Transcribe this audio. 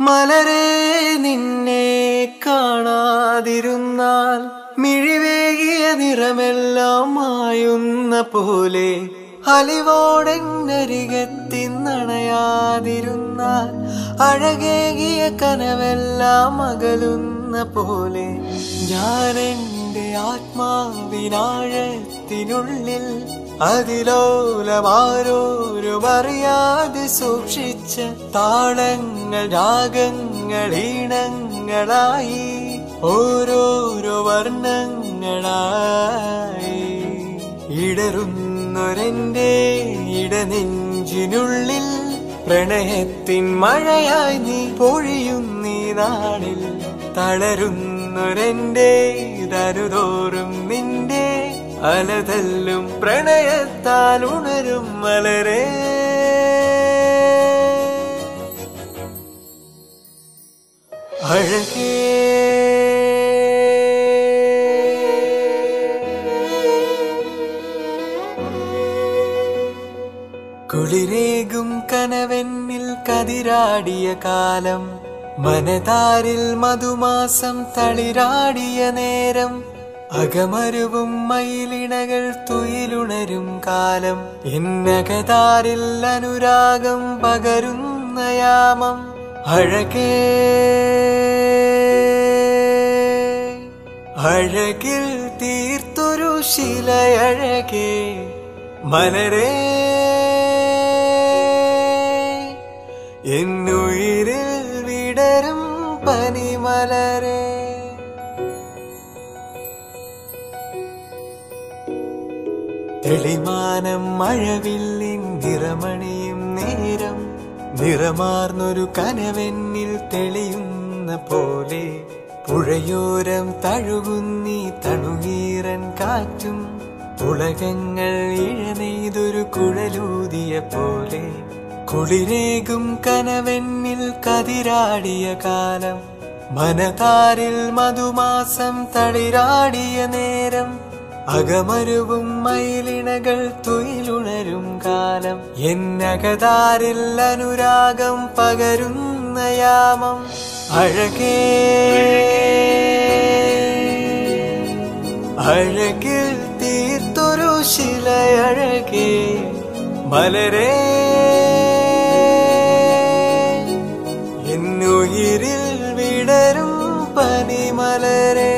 മലരെ നിന്നെ കാണാതിരുന്നാൽ മിഴിവേകിയ നിറമെല്ലാം മായുന്ന പോലെ അലിവോടെന്നരികത്തിന്നണയാതിരുന്നാൽ അഴകേകിയ കനവെല്ലാം അകലുന്ന പോലെ ഞാൻ എൻ്റെ ആത്മാവിനാഴത്തിനുള്ളിൽ അതിലോലമാരോരും അറിയാതെ സൂക്ഷിച്ച താളങ്ങൾ രാഗങ്ങൾ ഈണങ്ങളായി ഓരോരോ വർണ്ണങ്ങളായി ഇടറുന്നൊരെന്റെ ഇടനെഞ്ചിനുള്ളിൽ പ്രണയത്തിൻ മഴയായി നീ പൊഴിയുന്നീ നാളിൽ തളരുന്നൊരെന്റെ തരുതോറും നിന്റെ അലതല്ലും പ്രണയത്താൽ ഉണരും മലരെ അഴകേ കുളിരേകും കനവെന്നിൽ കതിരാടിയ കാലം മനതാരിൽ മധുമാസം തളിരാടിയ നേരം അകമരുവും മയിലിണകൾ തുയിലുണരും കാലം എന്നകതാരിൽ അനുരാഗം പകരുന്ന യാമം അഴകേ അഴകിൽ തീർത്തൊരു ശിലയഴകേ മലരേ എന്നുയിരിൽ വിടരും പനിമലരേ തെളിമാനം മഴവില്ലിൻ നിറമണിയും നേരം നിറമാർന്നൊരു കനവെന്നിൽ തെളിയുന്ന പോലെ പുഴയോരം തഴുകുന്നീ തണുനീരൻ കാറ്റും പുളകങ്ങൾ ഇഴനെയ്തൊരു കുഴലൂതിയ പോലെ കുളിരേകും കനവെന്നിൽ കതിരാടിയ കാലം മനതാരിൽ മധുമാസം തളിരാടിയ നേരം അകമരുവും മയിലിണകൾ തുയിലുണരും കാലം എന്നകതാരിൽ അനുരാഗം പകരുന്ന യാമം അഴകേ അഴകിൽ തീർത്തൊരു ശിലയഴകേ മലരേ എന്നുയിരിൽ വിടരും പനിമലരേ